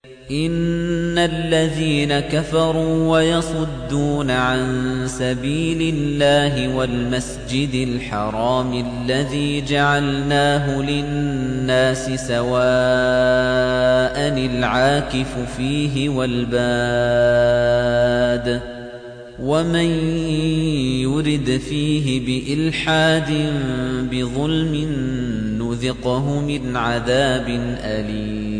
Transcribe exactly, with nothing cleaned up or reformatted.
إِنَّ الَّذِينَ كَفَرُوا وَيَصُدُّونَ عَن سَبِيلِ اللَّهِ وَالْمَسْجِدِ الْحَرَامِ الَّذِي جَعَلْنَاهُ لِلنَّاسِ سَوَاءً الْعَاكِفُ فِيهِ وَالْبَادِ ۚ وَمَن يُرِدْ فِيهِ بِإِلْحَادٍ بِظُلْمٍ نُّذِقْهُ مِنْ عَذَابٍ أَلِيمٍ